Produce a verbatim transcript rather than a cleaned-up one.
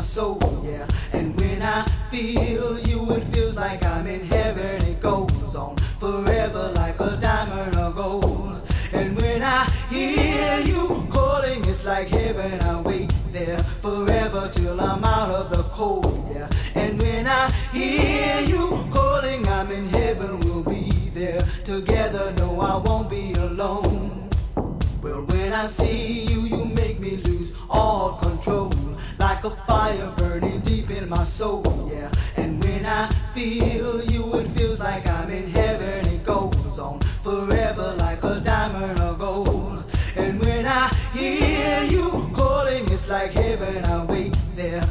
my soul, yeah. And when I feel you, it feels like I'm in heaven. It goes on forever like a diamond or gold. And when I hear you calling, it's like heaven. I wait there forever till I'm out of the cold, yeah. And when I hear you calling, I'm in heaven. We'll be there together. No, I won't be alone. Well, when I see you, you make me lose all control, like a fire burning deep in my soul, yeah. And when I feel you, it feels like